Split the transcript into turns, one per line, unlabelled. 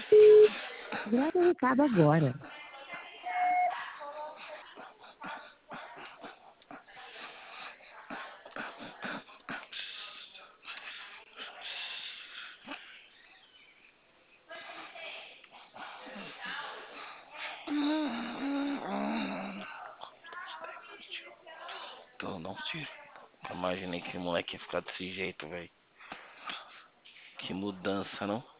Grave o recado agora.
Então, não, tiro. Imaginei que o moleque ia ficar desse jeito, velho. Que mudança, não?